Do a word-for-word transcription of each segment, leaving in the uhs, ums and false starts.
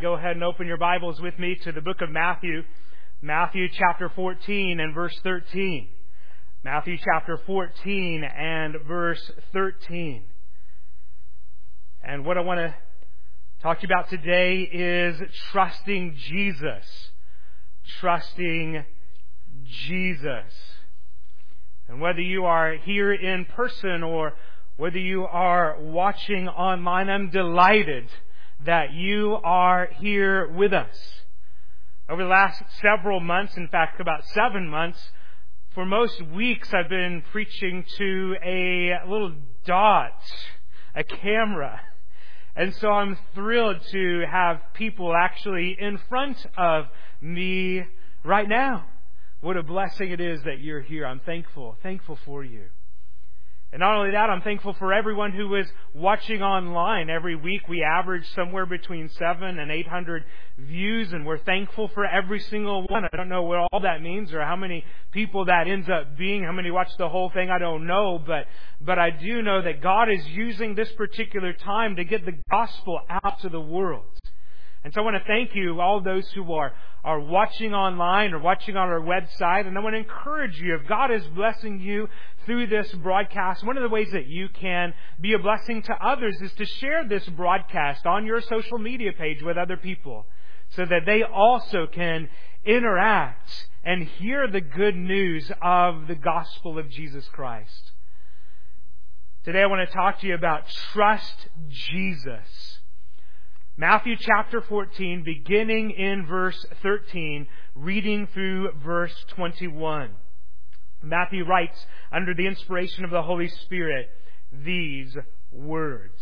go ahead and open your Bibles with me to the book of Matthew, Matthew chapter fourteen and verse thirteen. Matthew chapter fourteen and verse thirteen. And what I want to talk to you about today is trusting Jesus. Trusting Jesus. And whether you are here in person or whether you are watching online, I'm delighted that you are here with us. Over the last several months, in fact about seven months, for most weeks I've been preaching to a little dot, a camera. And so I'm thrilled to have people actually in front of me right now. What a blessing it is that you're here. I'm thankful, thankful for you. And not only that, I'm thankful for everyone who is watching online. Every week we average somewhere between seven and eight hundred views, and we're thankful for every single one. I don't know what all that means or how many people that ends up being, how many watch the whole thing, I don't know, but but I do know that God is using this particular time to get the gospel out to the world. And so I want to thank you, all those who are, are watching online or watching on our website. And I want to encourage you, if God is blessing you through this broadcast, one of the ways that you can be a blessing to others is to share this broadcast on your social media page with other people so that they also can interact and hear the good news of the gospel of Jesus Christ. Today I want to talk to you about trust Jesus. Matthew chapter fourteen, beginning in verse thirteen, reading through verse twenty-one. Matthew writes, under the inspiration of the Holy Spirit, these words.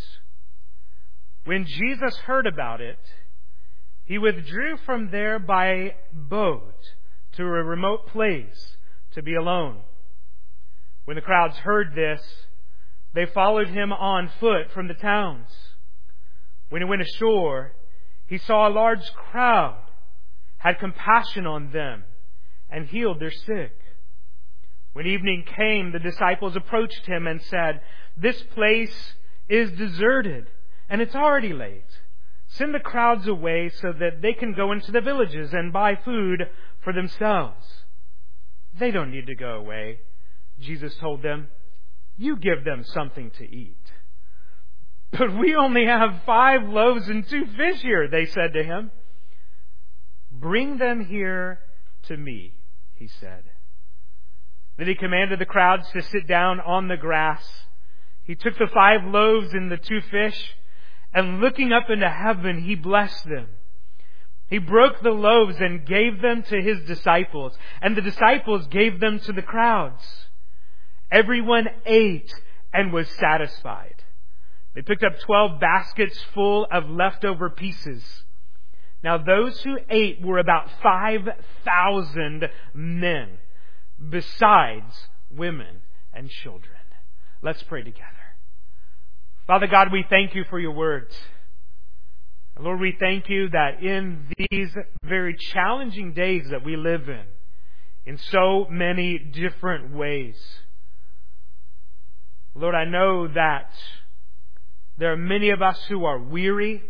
When Jesus heard about it, he withdrew from there by boat to a remote place to be alone. When the crowds heard this, they followed him on foot from the towns. When he went ashore, he saw a large crowd, had compassion on them, and healed their sick. When evening came, the disciples approached him and said, "This place is deserted, and it's already late. Send the crowds away so that they can go into the villages and buy food for themselves." "They don't need to go away," Jesus told them. "You give them something to eat." "But we only have five loaves and two fish here," they said to him. "Bring them here to me," he said. Then he commanded the crowds to sit down on the grass. He took the five loaves and the two fish, and looking up into heaven, he blessed them. He broke the loaves and gave them to his disciples, and the disciples gave them to the crowds. Everyone ate and was satisfied. They picked up twelve baskets full of leftover pieces. Now those who ate were about five thousand men, besides women and children. Let's pray together. Father God, we thank you for your words. Lord, we thank you that in these very challenging days that we live in, in so many different ways, Lord, I know that there are many of us who are weary,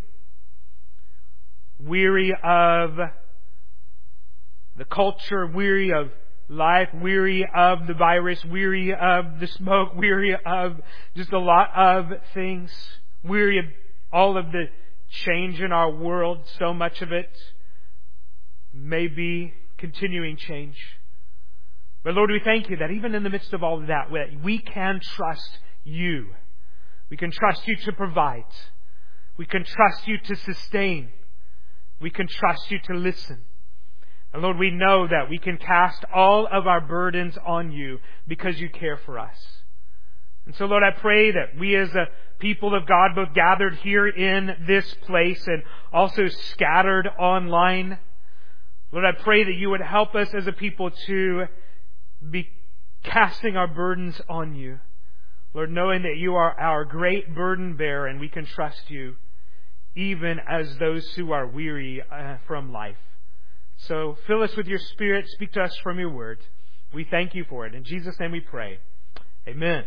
weary of the culture, weary of life, weary of the virus, weary of the smoke, weary of just a lot of things, weary of all of the change in our world. So much of it may be continuing change. But Lord, we thank you that even in the midst of all of that, we can trust you. We can trust you to provide. We can trust you to sustain. We can trust you to listen. And Lord, we know that we can cast all of our burdens on you because you care for us. And so, Lord, I pray that we as a people of God, both gathered here in this place and also scattered online, Lord, I pray that you would help us as a people to be casting our burdens on you. Lord, knowing that you are our great burden bearer and we can trust you even as those who are weary uh, from life. So fill us with your Spirit. Speak to us from your word. We thank you for it. In Jesus' name we pray. Amen.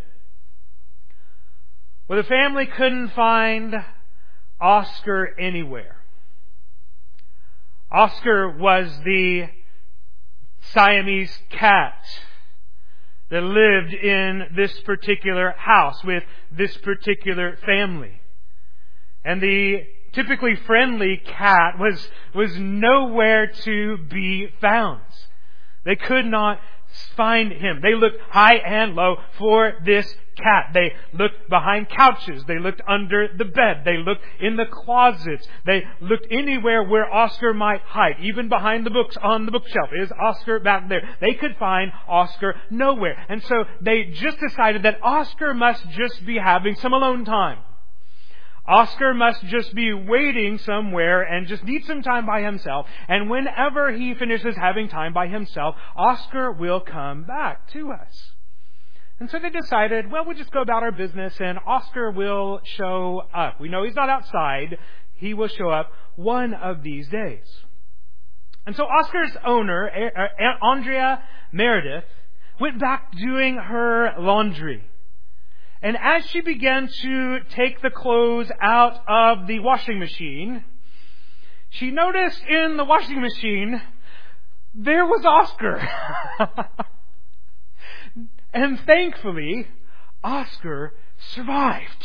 Well, the family couldn't find Oscar anywhere. Oscar was the Siamese cat that lived in this particular house with this particular family. And the typically friendly cat was, was nowhere to be found. They could not find him. They looked high and low for this cat. They looked behind couches. They looked under the bed. They looked in the closets. They looked anywhere where Oscar might hide. Even behind the books on the bookshelf. Is Oscar back there? They could find Oscar nowhere. And so they just decided that Oscar must just be having some alone time. Oscar must just be waiting somewhere and just need some time by himself. And whenever he finishes having time by himself, Oscar will come back to us. And so they decided, well, we'll just go about our business and Oscar will show up. We know he's not outside. He will show up one of these days. And so Oscar's owner, Andrea Meredith, went back doing her laundry. And as she began to take the clothes out of the washing machine, she noticed in the washing machine, there was Oscar. And thankfully, Oscar survived.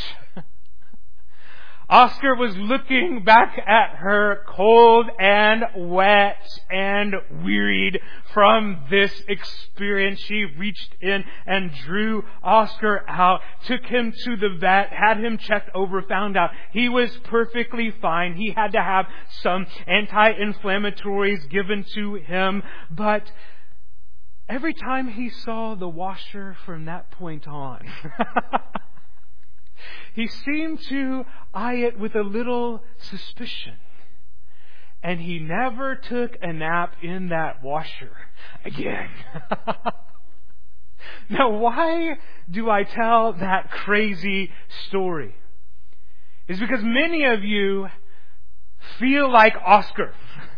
Oscar was looking back at her cold and wet and wearied from this experience. She reached in and drew Oscar out, took him to the vet, had him checked over, found out he was perfectly fine. He had to have some anti-inflammatories given to him, but every time he saw the washer from that point on, he seemed to eye it with a little suspicion. And he never took a nap in that washer again. Now, why do I tell that crazy story? It's because many of you feel like Oscar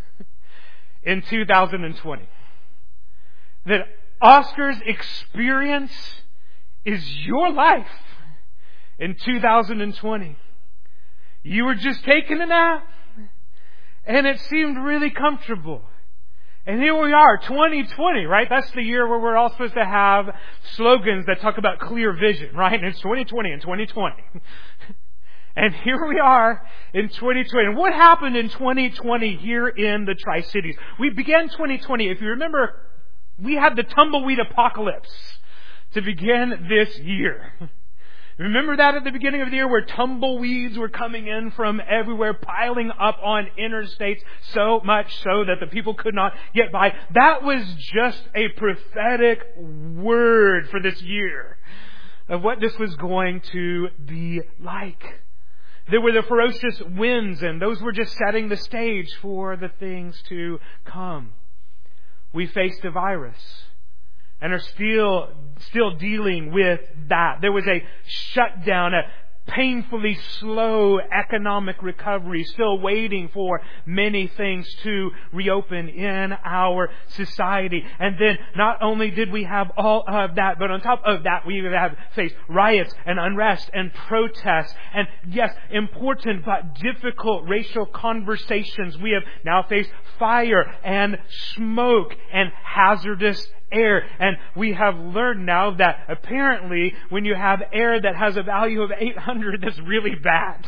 in two thousand twenty. That Oscar's experience is your life in two thousand twenty. You were just taking a nap and it seemed really comfortable. And here we are, twenty twenty, right? That's the year where we're all supposed to have slogans that talk about clear vision, right? And it's twenty twenty and twenty twenty. And here we are in twenty twenty. And what happened in twenty twenty here in the Tri-Cities? We began twenty twenty, if you remember, we had the tumbleweed apocalypse to begin this year. Remember that at the beginning of the year where tumbleweeds were coming in from everywhere, piling up on interstates, so much so that the people could not get by. That was just a prophetic word for this year of what this was going to be like. There were the ferocious winds, and those were just setting the stage for the things to come. We faced a virus and are still still dealing with that. There was a shutdown, a painfully slow economic recovery, still waiting for many things to reopen in our society. And then not only did we have all of that, but on top of that, we have faced riots and unrest and protests. And yes, important but difficult racial conversations. We have now faced fire and smoke and hazardous air. And we have learned now that apparently when you have air that has a value of eight hundred, that's really bad.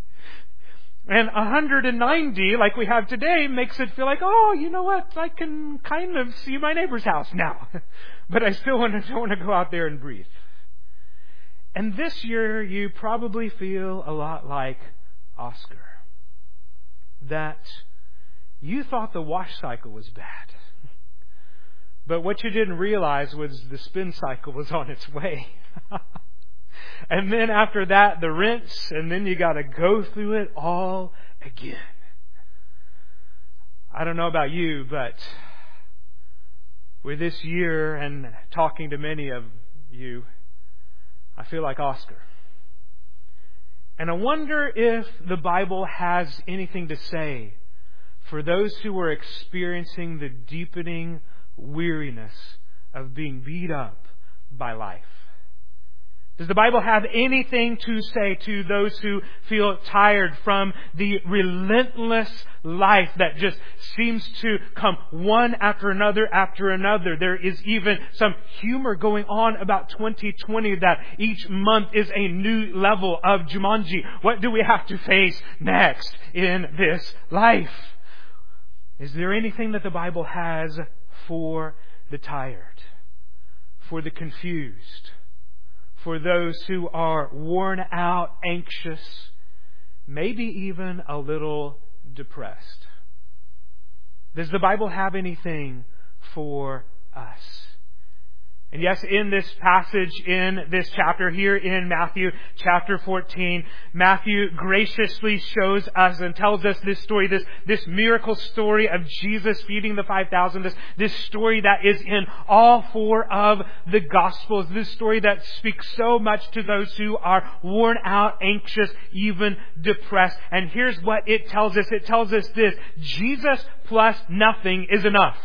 And one hundred ninety, like we have today, makes it feel like, oh, you know what? I can kind of see my neighbor's house now. But I still want to, don't want to go out there and breathe. And this year, you probably feel a lot like Oscar. That you thought the wash cycle was bad. But what you didn't realize was the spin cycle was on its way. And then after that, the rinse, and then you got to go through it all again. I don't know about you, but with this year and talking to many of you, I feel like Oscar. And I wonder if the Bible has anything to say for those who are experiencing the deepening weariness of being beat up by life. Does the Bible have anything to say to those who feel tired from the relentless life that just seems to come one after another after another? There is even some humor going on about twenty twenty that each month is a new level of Jumanji. What do we have to face next in this life? Is there anything that the Bible has for the tired, for the confused, for those who are worn out, anxious, maybe even a little depressed? Does the Bible have anything for us? And yes, in this passage, in this chapter here in Matthew chapter fourteen, Matthew graciously shows us and tells us this story, this, this miracle story of Jesus feeding the five thousand, this, this story that is in all four of the Gospels, this story that speaks so much to those who are worn out, anxious, even depressed. And here's what it tells us. It tells us this: Jesus plus nothing is enough.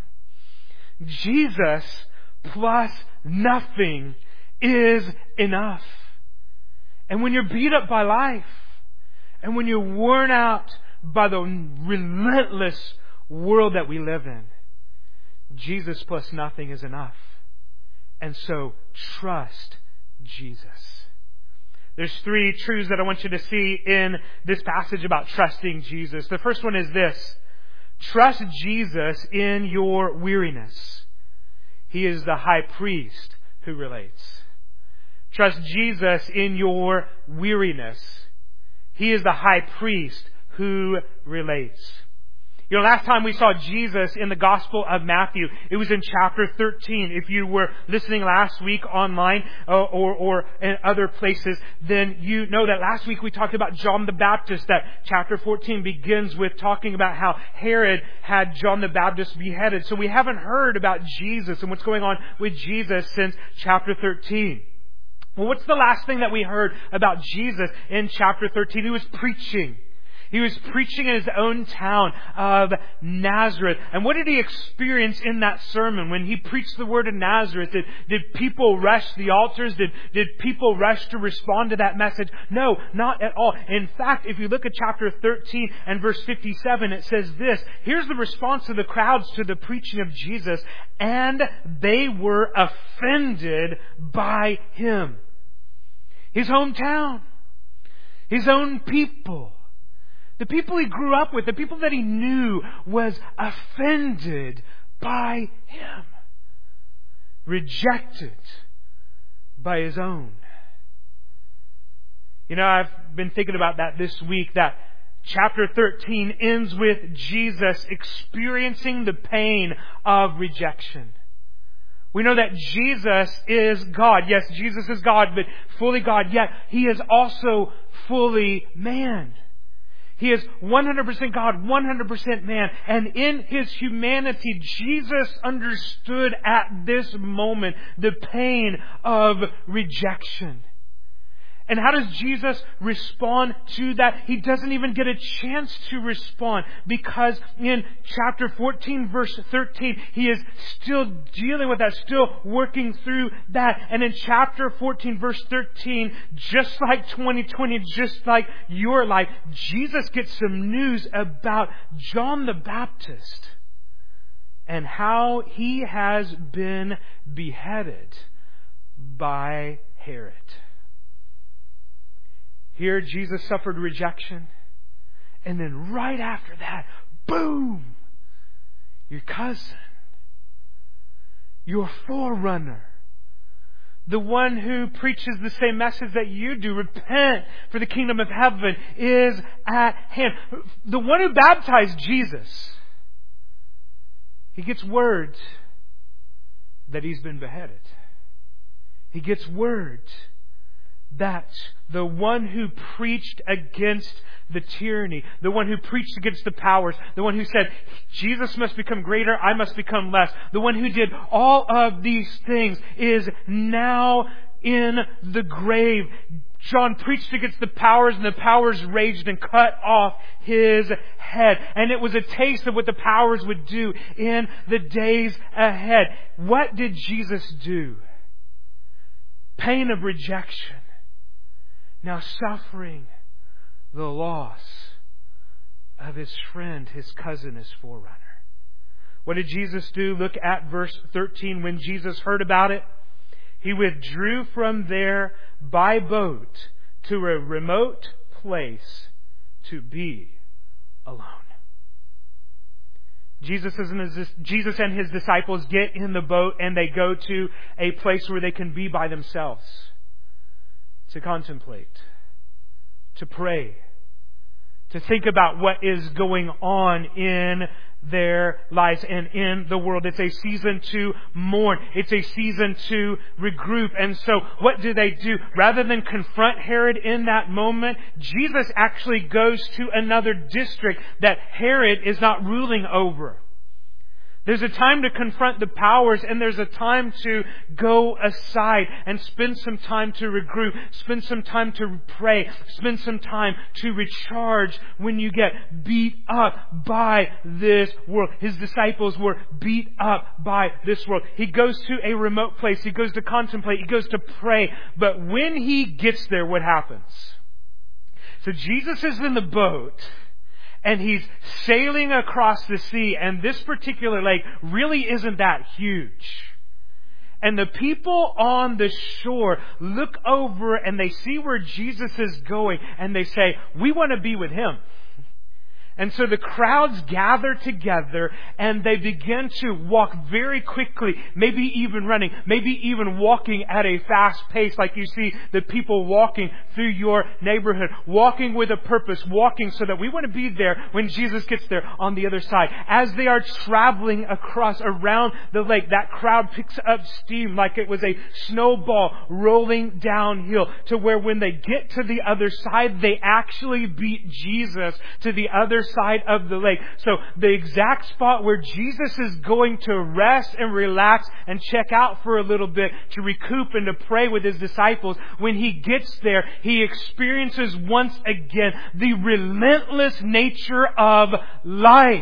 Jesus plus nothing is enough. And when you're beat up by life, and when you're worn out by the relentless world that we live in, Jesus plus nothing is enough. And so trust Jesus. There's three truths that I want you to see in this passage about trusting Jesus. The first one is this: trust Jesus in your weariness. He is the high priest who relates. Trust Jesus in your weariness. He is the high priest who relates. You know, last time we saw Jesus in the Gospel of Matthew, it was in chapter thirteen. If you were listening last week online uh, or, or in other places, then you know that last week we talked about John the Baptist, that chapter fourteen begins with talking about how Herod had John the Baptist beheaded. So we haven't heard about Jesus and what's going on with Jesus since chapter thirteen. Well, what's the last thing that we heard about Jesus in chapter thirteen? He was preaching. He was preaching in his own town of Nazareth. And what did he experience in that sermon? When he preached the word of Nazareth, did, did people rush the altars? Did, did people rush to respond to that message? No, not at all. In fact, if you look at chapter thirteen and verse fifty-seven, it says this: here's the response of the crowds to the preaching of Jesus. And they were offended by him. His hometown. His own people. The people he grew up with, the people that he knew, was offended by him. Rejected by his own. You know, I've been thinking about that this week, that chapter thirteen ends with Jesus experiencing the pain of rejection. We know that Jesus is God. Yes, Jesus is God, but fully God, yet He is also fully man. He is one hundred percent God, one hundred percent man. And in His humanity, Jesus understood at this moment the pain of rejection. And how does Jesus respond to that? He doesn't even get a chance to respond, because in chapter fourteen, verse thirteen, He is still dealing with that, still working through that. And in chapter fourteen, verse thirteen, just like twenty twenty, just like your life, Jesus gets some news about John the Baptist and how he has been beheaded by Herod. Here, Jesus suffered rejection. And then right after that, boom! Your cousin. Your forerunner. The one who preaches the same message that you do, repent, for the kingdom of heaven is at hand. The one who baptized Jesus, he gets word that he's been beheaded. He gets word that the one who preached against the tyranny, the one who preached against the powers, the one who said, Jesus must become greater, I must become less, the one who did all of these things is now in the grave. John preached against the powers, and the powers raged and cut off his head. And it was a taste of what the powers would do in the days ahead. What did Jesus do? pain of rejection, now suffering the loss of his friend, his cousin, his forerunner. What did Jesus do? Look at verse thirteen. When Jesus heard about it, he withdrew from there by boat to a remote place to be alone. Jesus and his, Jesus and his disciples get in the boat and they go to a place where they can be by themselves, to contemplate, to pray, to think about what is going on in their lives and in the world. It's a season to mourn. It's a season to regroup. And so what do they do? Rather than confront Herod in that moment, Jesus actually goes to another district that Herod is not ruling over. There's a time to confront the powers, and there's a time to go aside and spend some time to regroup, spend some time to pray, spend some time to recharge when you get beat up by this world. His disciples were beat up by this world. He goes to a remote place. He goes to contemplate. He goes to pray. But when he gets there, what happens? So Jesus is in the boat, and he's sailing across the sea, and this particular lake really isn't that huge. And the people on the shore look over and they see where Jesus is going, and they say, "We want to be with him." And so the crowds gather together and they begin to walk very quickly, maybe even running, maybe even walking at a fast pace, like you see the people walking through your neighborhood, walking with a purpose, walking so that we want to be there when Jesus gets there on the other side. As they are traveling across around the lake, that crowd picks up steam like it was a snowball rolling downhill, to where when they get to the other side, they actually beat Jesus to the other side of the lake. So the exact spot where Jesus is going to rest and relax and check out for a little bit, to recoup and to pray with his disciples, when he gets there, he experiences once again the relentless nature of life.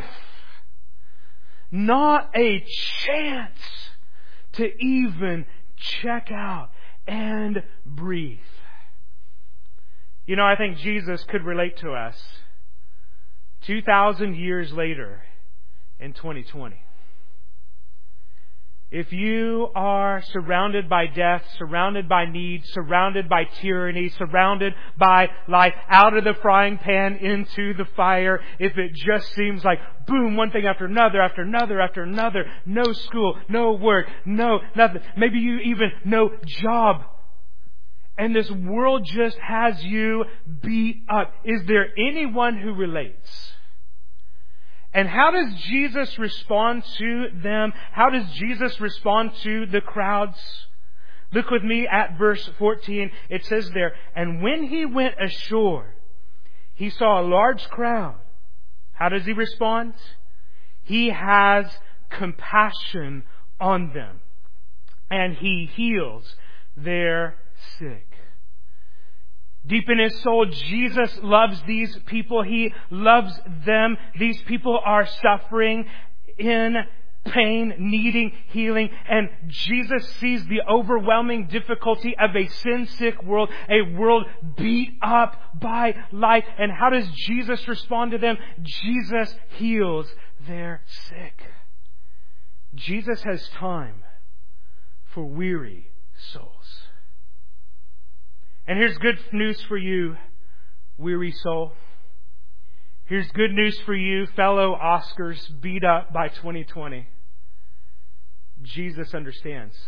Not a chance to even check out and breathe. You know, I think Jesus could relate to us two thousand years later in twenty twenty. If you are surrounded by death, surrounded by need, surrounded by tyranny, surrounded by life, out of the frying pan into the fire, if it just seems like, boom, one thing after another, after another, after another, no school, no work, no nothing, maybe you even no job, and this world just has you beat up, is there anyone who relates? And how does Jesus respond to them? How does Jesus respond to the crowds? Look with me at verse fourteen. It says there, "And when he went ashore, he saw a large crowd." How does he respond? He has compassion on them, and he heals their sick. Deep in his soul, Jesus loves these people. He loves them. These people are suffering in pain, needing healing. And Jesus sees the overwhelming difficulty of a sin-sick world, a world beat up by life. And how does Jesus respond to them? Jesus heals their sick. Jesus has time for weary souls. And here's good news for you, weary soul. Here's good news for you, fellow Oscars beat up by twenty twenty. Jesus understands.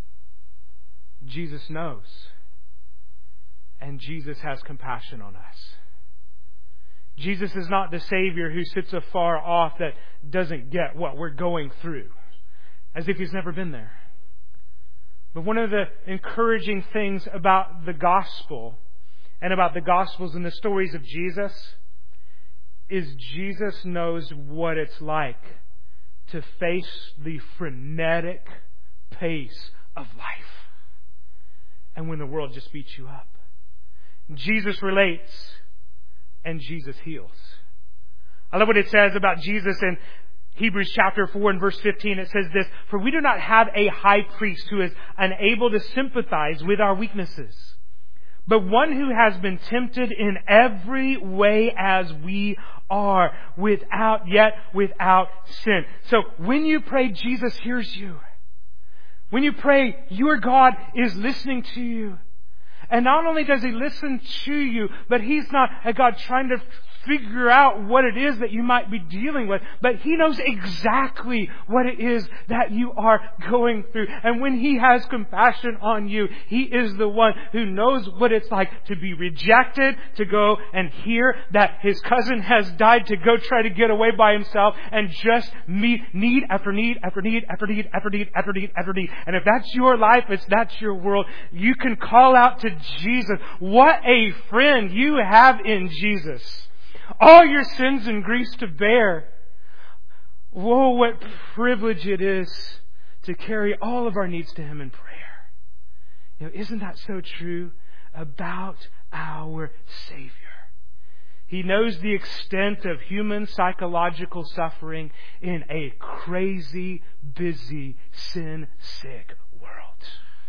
Jesus knows. And Jesus has compassion on us. Jesus is not the Savior who sits afar off that doesn't get what we're going through, as if He's never been there. But one of the encouraging things about the gospel and about the gospels and the stories of Jesus is Jesus knows what it's like to face the frenetic pace of life. And when the world just beats you up. Jesus relates and Jesus heals. I love what it says about Jesus, and Hebrews chapter four and verse fifteen, it says this, "For we do not have a high priest who is unable to sympathize with our weaknesses, but one who has been tempted in every way as we are, without yet without sin." So when you pray, Jesus hears you. When you pray, your God is listening to you. And not only does He listen to you, but He's not a God trying to figure out what it is that you might be dealing with, but He knows exactly what it is that you are going through. And when He has compassion on you, He is the one who knows what it's like to be rejected, to go and hear that his cousin has died, to go try to get away by himself and just meet need after need after need after need after need after need after need. And if that's your life, if that's your world, you can call out to Jesus. What a friend you have in Jesus. All your sins and griefs to bear. Whoa, what privilege it is to carry all of our needs to Him in prayer. You know, isn't that so true about our Savior? He knows the extent of human psychological suffering in a crazy, busy, sin-sick world.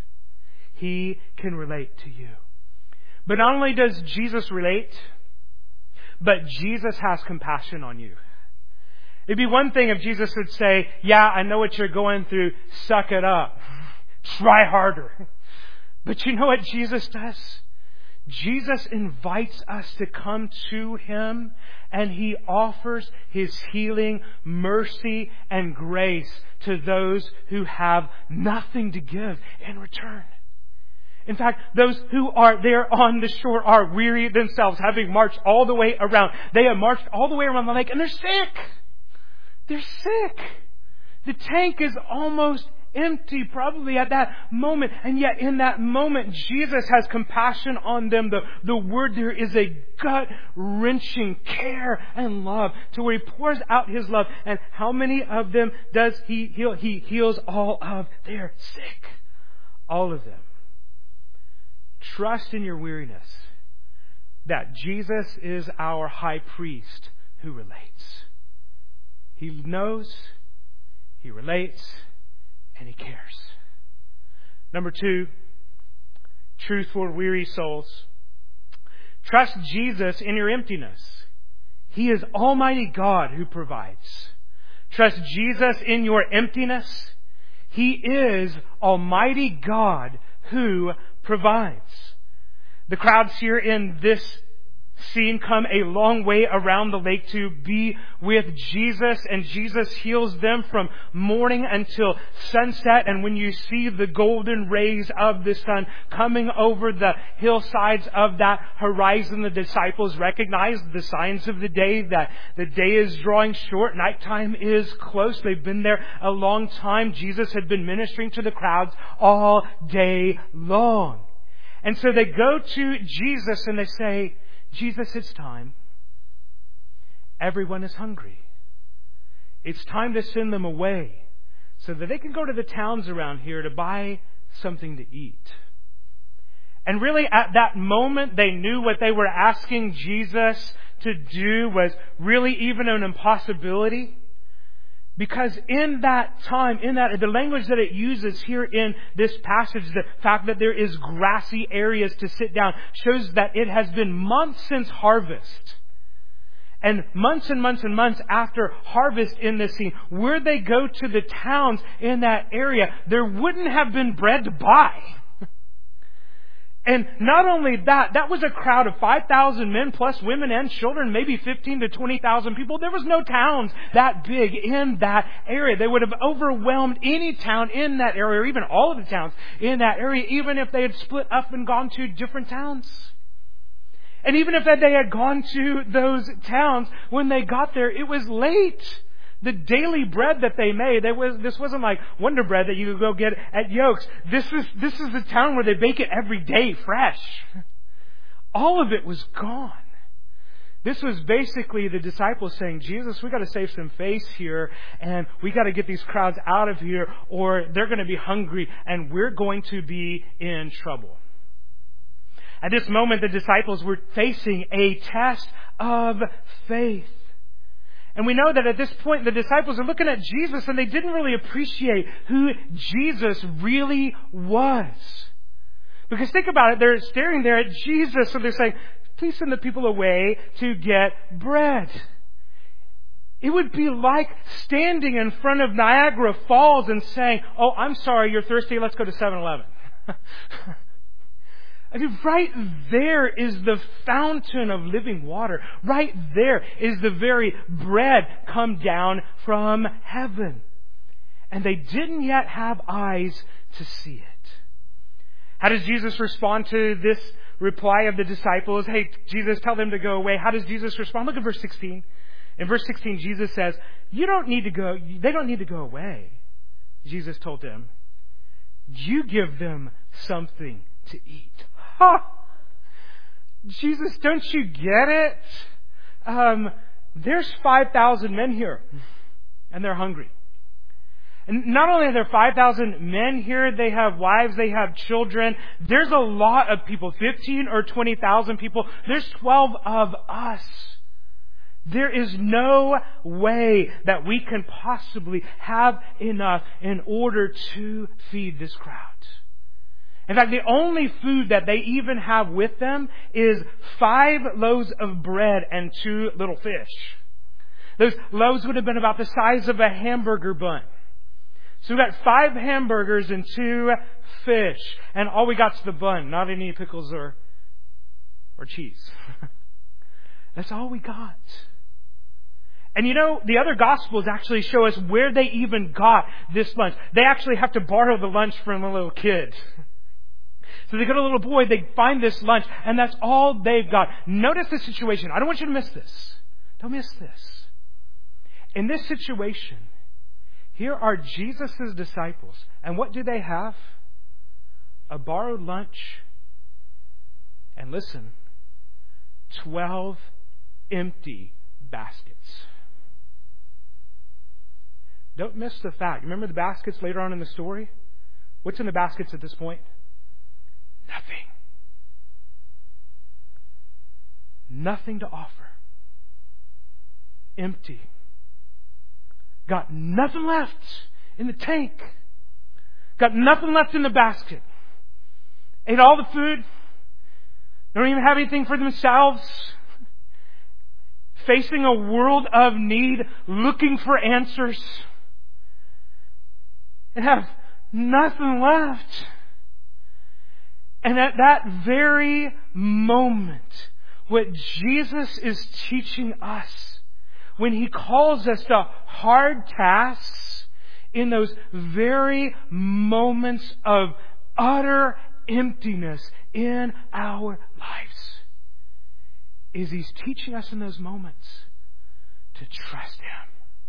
He can relate to you. But not only does Jesus relate, but Jesus has compassion on you. It'd be one thing if Jesus would say, "Yeah, I know what you're going through. Suck it up. Try harder." But you know what Jesus does? Jesus invites us to come to Him, and He offers His healing, mercy, and grace to those who have nothing to give in return. In fact, those who are there on the shore are weary themselves, having marched all the way around. They have marched all the way around the lake, and they're sick. They're sick. The tank is almost empty, probably at that moment. And yet in that moment, Jesus has compassion on them. The, the word there is a gut-wrenching care and love, to where He pours out His love. And how many of them does He heal? He heals all of their sick. All of them. Trust in your weariness that Jesus is our high priest who relates. He knows, He relates, and He cares. Number two, truth for weary souls. Trust Jesus in your emptiness. He is Almighty God who provides. Trust Jesus in your emptiness. He is Almighty God who provides. The crowds here in this scene come a long way around the lake to be with Jesus, and Jesus heals them from morning until sunset. And when you see the golden rays of the sun coming over the hillsides of that horizon, the disciples recognize the signs of the day, that the day is drawing short, nighttime is close. They've been there a long time. Jesus had been ministering to the crowds all day long. And so they go to Jesus and they say, "Jesus, it's time. Everyone is hungry. It's time to send them away so that they can go to the towns around here to buy something to eat." And really at that moment, they knew what they were asking Jesus to do was really even an impossibility. Because in that time, in that, the language that it uses here in this passage, the fact that there is grassy areas to sit down, shows that it has been months since harvest. And months and months and months after harvest in this scene, where they go to the towns in that area, there wouldn't have been bread to buy. And not only that, that was a crowd of five thousand men plus women and children, maybe fifteen to twenty thousand people. There was no towns that big in that area. They would have overwhelmed any town in that area, or even all of the towns in that area, even if they had split up and gone to different towns. And even if they had gone to those towns, when they got there, it was late. The daily bread that they made, they was, this wasn't like Wonder Bread that you could go get at Yolks. This is, this is the town where they bake it every day fresh. All of it was gone. This was basically the disciples saying, "Jesus, we got to save some face here, and we got to get these crowds out of here, or they're going to be hungry and we're going to be in trouble." At this moment, the disciples were facing a test of faith. And we know that at this point the disciples are looking at Jesus and they didn't really appreciate who Jesus really was. Because think about it, they're staring there at Jesus and they're saying, please send the people away to get bread. It would be like standing in front of Niagara Falls and saying, oh, I'm sorry, you're thirsty, let's go to seven eleven. I mean, right there is the fountain of living water. Right there is the very bread come down from heaven. And they didn't yet have eyes to see it. How does Jesus respond to this reply of the disciples? Hey, Jesus, tell them to go away. How does Jesus respond? Look at verse sixteen. In verse sixteen, Jesus says, you don't need to go, they don't need to go away. Jesus told them, you give them something to eat. Ha! Jesus, don't you get it? Um, there's five thousand men here, and they're hungry. And not only are there five thousand men here, they have wives, they have children. There's a lot of people, fifteen or twenty thousand people. There's twelve of us. There is no way that we can possibly have enough in order to feed this crowd. In fact, the only food that they even have with them is five loaves of bread and two little fish. Those loaves would have been about the size of a hamburger bun. So we've got five hamburgers and two fish. And all we got's the bun, not any pickles or, or cheese. That's all we got. And you know, the other Gospels actually show us where they even got this lunch. They actually have to borrow the lunch from a little kid. So they go to a little boy, they find this lunch, and that's all they've got. Notice the situation. I don't want you to miss this. Don't miss this. In this situation, here are Jesus' disciples. And what do they have? A borrowed lunch. And listen, twelve empty baskets. Don't miss the fact. Remember the baskets later on in the story? What's in the baskets at this point? Nothing. Nothing to offer. Empty. Got nothing left in the tank. Got nothing left in the basket. Ate all the food. Don't even have anything for themselves. Facing a world of need, looking for answers. And have nothing left. And at that very moment, what Jesus is teaching us, when He calls us to hard tasks, in those very moments of utter emptiness in our lives, is He's teaching us in those moments to trust Him.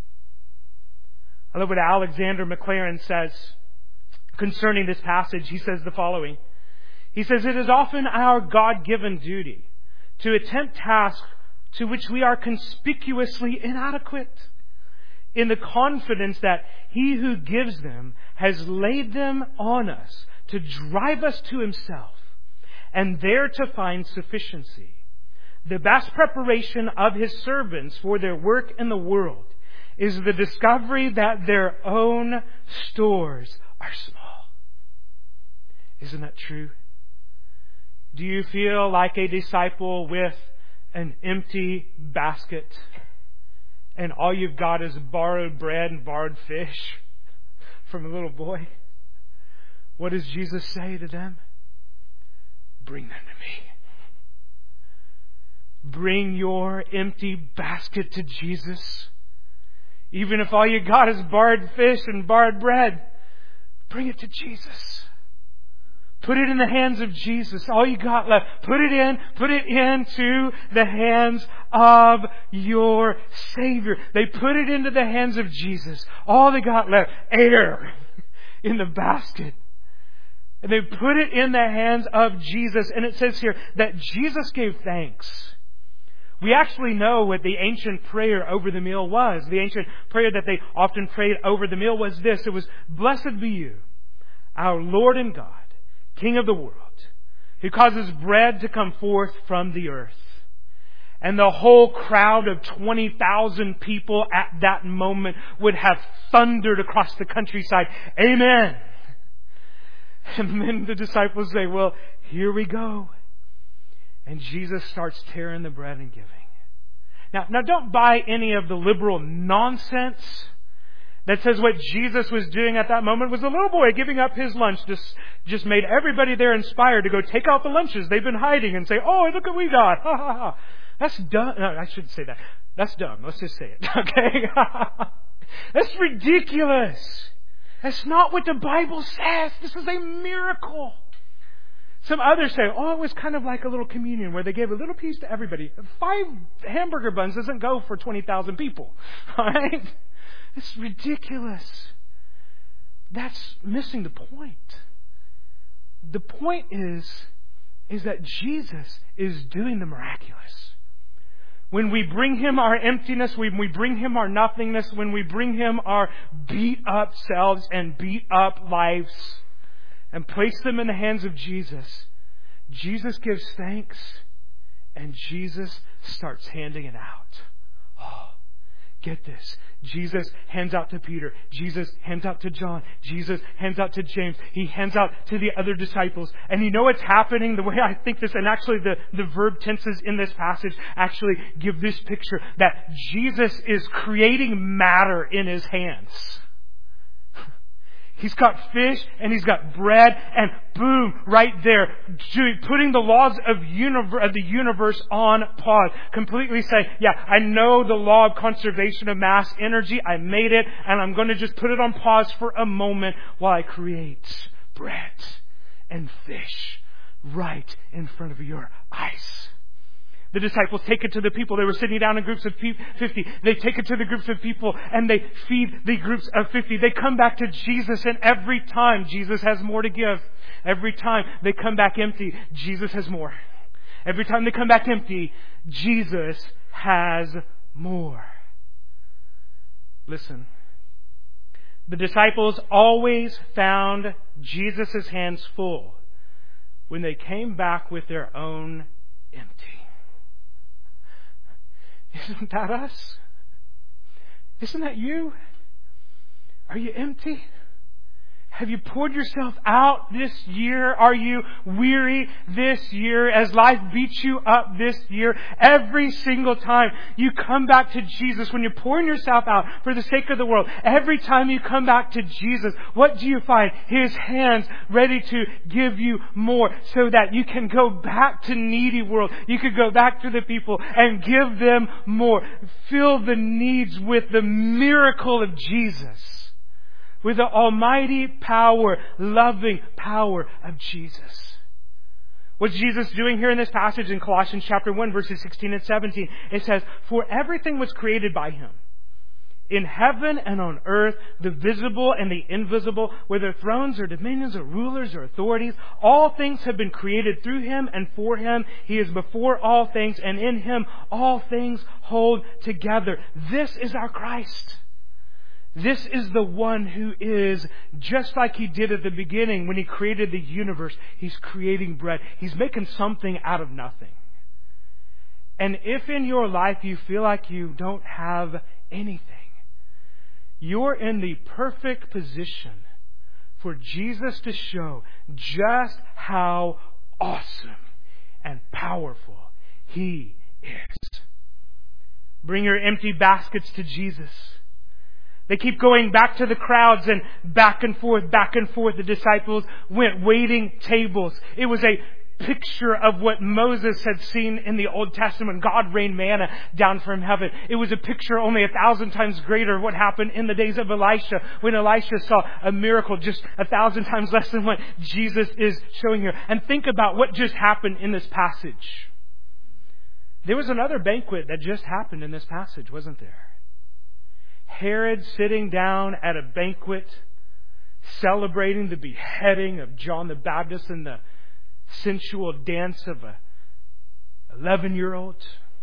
I love what Alexander Maclaren says concerning this passage. He says the following. He says, it is often our God-given duty to attempt tasks to which we are conspicuously inadequate, in the confidence that He who gives them has laid them on us to drive us to Himself, and there to find sufficiency. The best preparation of His servants for their work in the world is the discovery that their own stores are small. Isn't that true? Do you feel like a disciple with an empty basket and all you've got is borrowed bread and borrowed fish from a little boy? What does Jesus say to them? Bring them to me. Bring your empty basket to Jesus. Even if all you got is borrowed fish and borrowed bread, bring it to Jesus. Put it in the hands of Jesus. All you got left. Put it in. Put it into the hands of your Savior. They put it into the hands of Jesus. All they got left, air in the basket. And they put it in the hands of Jesus. And it says here that Jesus gave thanks. We actually know what the ancient prayer over the meal was. The ancient prayer that they often prayed over the meal was this. It was, blessed be you, our Lord and God, King of the world, who causes bread to come forth from the earth, And the whole crowd of twenty thousand people at that moment would have thundered across the countryside, Amen. And then the disciples say, well, here we go. And Jesus starts tearing the bread and giving. Now, now don't buy any of the liberal nonsense that says what Jesus was doing at that moment was a little boy giving up his lunch. Just, just made everybody there inspired to go take out the lunches they've been hiding and say, oh, look what we got. Ha, ha, ha. That's dumb. No, I shouldn't say that. That's dumb. Let's just say it. Okay? That's ridiculous. That's not what the Bible says. This is a miracle. Some others say, oh, it was kind of like a little communion where they gave a little piece to everybody. Five hamburger buns doesn't go for twenty thousand people. All right? It's ridiculous. That's missing the point. The point is, is that Jesus is doing the miraculous. When we bring Him our emptiness, when we bring Him our nothingness, when we bring Him our beat up selves and beat up lives and place them in the hands of Jesus, Jesus gives thanks and Jesus starts handing it out. Oh, get this. Jesus hands out to Peter. Jesus hands out to John. Jesus hands out to James. He hands out to the other disciples. And you know what's happening? The way I think this, and actually the, the verb tenses in this passage actually give this picture that Jesus is creating matter in His hands. He's got fish and He's got bread, and boom, right there, putting the laws of, universe, of the universe on pause. Completely say, yeah, I know the law of conservation of mass energy. I made it, and I'm going to just put it on pause for a moment while I create bread and fish right in front of your eyes. The disciples take it to the people. They were sitting down in groups of fifty. They take it to the groups of people and they feed the groups of fifty. They come back to Jesus, and every time Jesus has more to give. Every time they come back empty, Jesus has more. Every time they come back empty, Jesus has more. Listen. The disciples always found Jesus' hands full when they came back with their own empty. Isn't that us? Isn't that you? Are you empty? Have you poured yourself out this year? Are you weary this year as life beats you up this year? Every single time you come back to Jesus, when you're pouring yourself out for the sake of the world, every time you come back to Jesus, what do you find? His hands ready to give you more so that you can go back to needy world. You could go back to the people and give them more. Fill the needs with the miracle of Jesus. With the almighty power, loving power of Jesus. What's Jesus doing here in this passage in Colossians chapter one, verses sixteen and seventeen? It says, for everything was created by Him. In heaven and on earth, the visible and the invisible, whether thrones or dominions or rulers or authorities, all things have been created through Him and for Him. He is before all things, and in Him all things hold together. This is our Christ. This is the one who is, just like He did at the beginning when He created the universe, He's creating bread. He's making something out of nothing. And if in your life you feel like you don't have anything, you're in the perfect position for Jesus to show just how awesome and powerful He is. Bring your empty baskets to Jesus. They keep going back to the crowds and back and forth, back and forth. The disciples went waiting tables. It was a picture of what Moses had seen in the Old Testament. God rained manna down from heaven. It was a picture only a thousand times greater of what happened in the days of Elisha, when Elisha saw a miracle just a thousand times less than what Jesus is showing here. And think about what just happened in this passage. There was another banquet that just happened in this passage, wasn't there? Herod sitting down at a banquet celebrating the beheading of John the Baptist and the sensual dance of a eleven-year-old.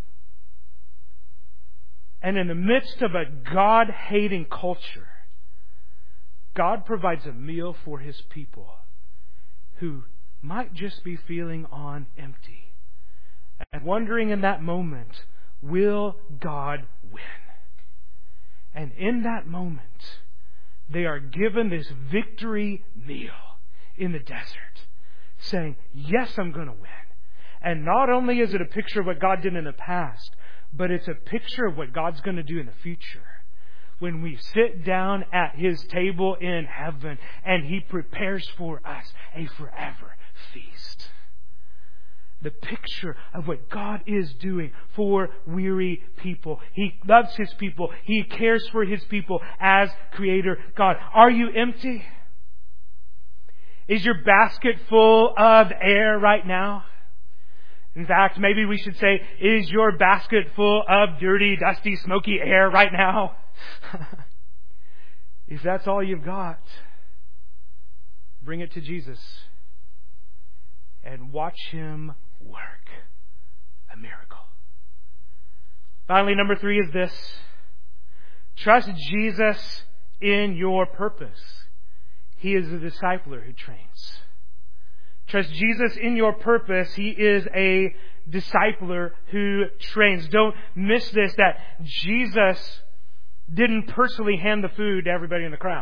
And in the midst of a God-hating culture, God provides a meal for His people who might just be feeling on empty and wondering in that moment, will God win? And in that moment, they are given this victory meal in the desert, saying, yes, I'm going to win. And not only is it a picture of what God did in the past, but it's a picture of what God's going to do in the future. When we sit down at His table in heaven and He prepares for us a forever feast. The picture of what God is doing for weary people. He loves His people. He cares for His people as Creator God. Are you empty? Is your basket full of air right now? In fact, maybe we should say, is your basket full of dirty, dusty, smoky air right now? If that's all you've got, bring it to Jesus and watch Him work a miracle. Finally, number three is this. Trust Jesus in your purpose. He is a discipler who trains. Trust Jesus in your purpose. He is a discipler who trains. Don't miss this, that Jesus didn't personally hand the food to everybody in the crowd.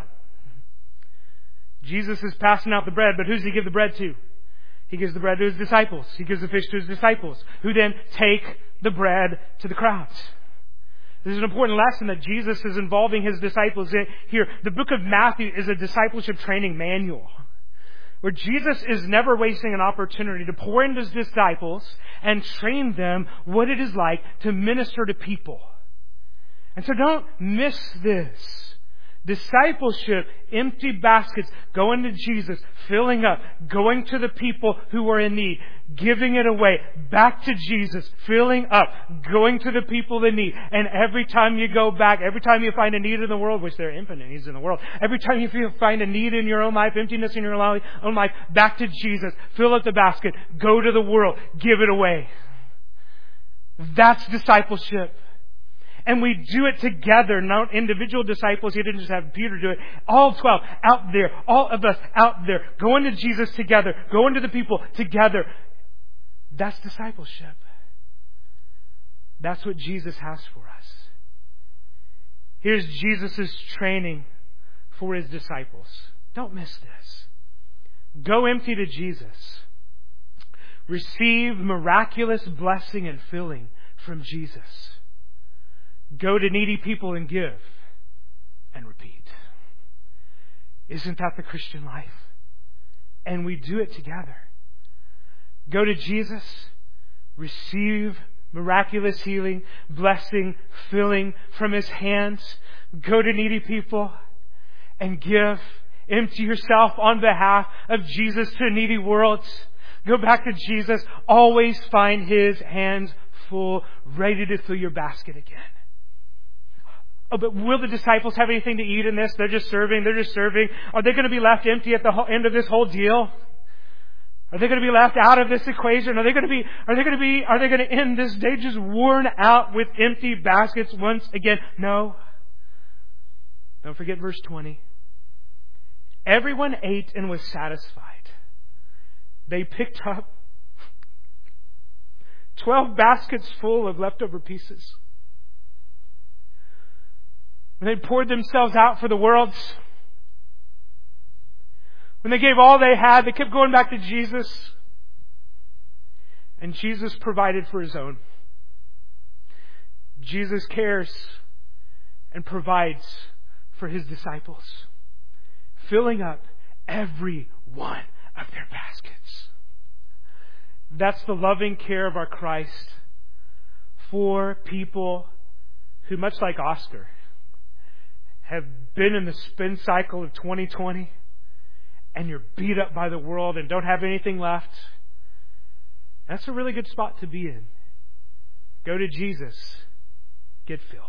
Jesus is passing out the bread, but who does He give the bread to? He gives the bread to His disciples. He gives the fish to His disciples, who then take the bread to the crowds. This is an important lesson that Jesus is involving His disciples in here. The book of Matthew is a discipleship training manual, where Jesus is never wasting an opportunity to pour into His disciples and train them what it is like to minister to people. And so don't miss this. Discipleship, empty baskets, going to Jesus, filling up, going to the people who are in need, giving it away, back to Jesus, filling up, going to the people in need. And every time you go back, every time you find a need in the world, which there are infinite needs in the world, every time you feel, find a need in your own life, emptiness in your own life, back to Jesus, fill up the basket, go to the world, give it away. That's discipleship. And we do it together, not individual disciples. He didn't just have Peter do it. All twelve out there, all of us out there, going to Jesus together, going to the people together. That's discipleship. That's what Jesus has for us. Here's Jesus' training for His disciples. Don't miss this. Go empty to Jesus. Receive miraculous blessing and filling from Jesus. Go to needy people and give and repeat. Isn't that the Christian life? And we do it together. Go to Jesus, receive miraculous healing, blessing, filling from His hands. Go to needy people and give. Empty yourself on behalf of Jesus to needy worlds. Go back to Jesus. Always find His hands full, ready to fill your basket again. Oh, but will the disciples have anything to eat in this? They're just serving. They're just serving. Are they going to be left empty at the end of this whole deal? Are they going to be left out of this equation? Are they going to be, are they going to be, are they going to end this day just worn out with empty baskets once again? No. Don't forget verse twenty. Everyone ate and was satisfied. They picked up twelve baskets full of leftover pieces. When they poured themselves out for the world, when they gave all they had, they kept going back to Jesus. And Jesus provided for His own. Jesus cares and provides for His disciples, filling up every one of their baskets. That's the loving care of our Christ for people who, much like Oscar, have been in the spin cycle of twenty twenty, and you're beat up by the world and don't have anything left. That's a really good spot to be in. Go to Jesus. Get filled.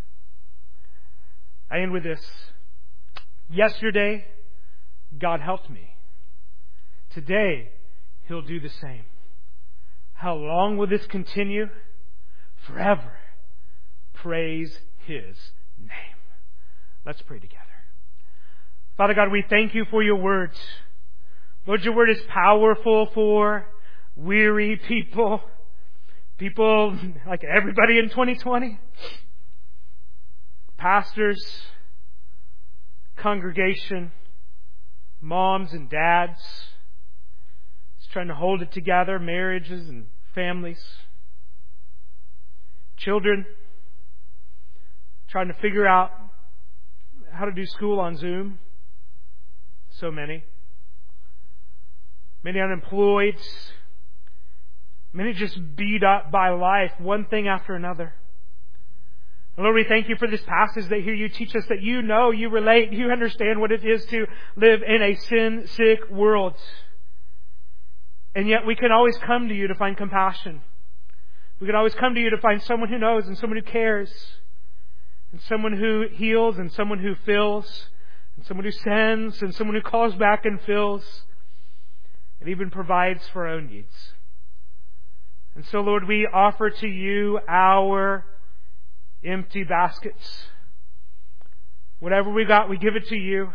I end with this. Yesterday, God helped me. Today, He'll do the same. How long will this continue? Forever. Praise His name. Let's pray together. Father God, we thank You for Your words. Lord, Your word is powerful for weary people. People, like everybody in twenty twenty, pastors, congregation, moms and dads, just trying to hold it together, marriages and families, children, trying to figure out how to do school on Zoom. So many. Many unemployed. Many just beat up by life, one thing after another. Lord, we thank you for this passage that here you teach us that you know, you relate, you understand what it is to live in a sin-sick world. And yet we can always come to you to find compassion. We can always come to you to find someone who knows and someone who cares. And someone who heals and someone who fills. And someone who sends and someone who calls back and fills. And even provides for our own needs. And so, Lord, we offer to you our empty baskets. Whatever we got, we give it to you.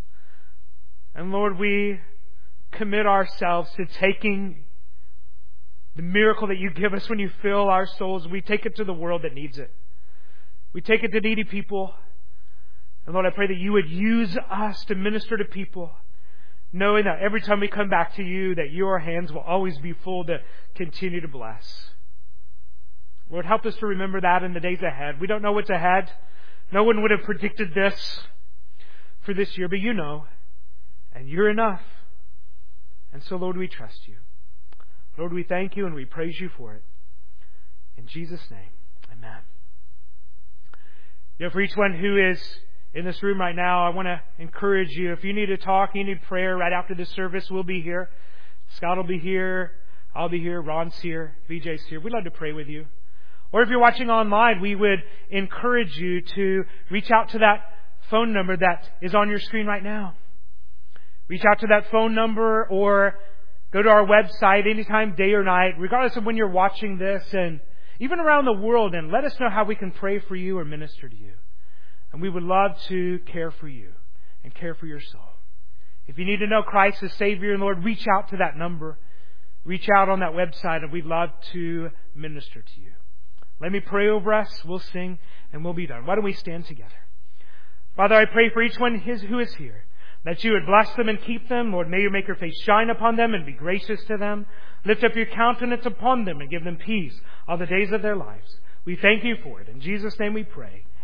And Lord, we commit ourselves to taking the miracle that you give us when you fill our souls. We take it to the world that needs it. We take it to needy people. And Lord, I pray that you would use us to minister to people, knowing that every time we come back to you, that your hands will always be full to continue to bless. Lord, help us to remember that in the days ahead. We don't know what's ahead. No one would have predicted this for this year, but you know. And you're enough. And so, Lord, we trust you. Lord, we thank you and we praise you for it. In Jesus' name, amen. You know, for each one who is in this room right now, I want to encourage you. If you need to talk, you need prayer right after this service, we'll be here. Scott will be here. I'll be here. Ron's here. V J's here. We'd love to pray with you. Or if you're watching online, we would encourage you to reach out to that phone number that is on your screen right now. Reach out to that phone number or go to our website anytime, day or night, regardless of when you're watching this, and even around the world, and let us know how we can pray for you or minister to you. And we would love to care for you and care for your soul. If you need to know Christ as Savior and Lord, reach out to that number. Reach out on that website, and we'd love to minister to you. Let me pray over us. We'll sing, and we'll be done. Why don't we stand together? Father, I pray for each one who is here, that you would bless them and keep them. Lord, may you make your face shine upon them and be gracious to them. Lift up your countenance upon them and give them peace all the days of their lives. We thank you for it. In Jesus' name we pray.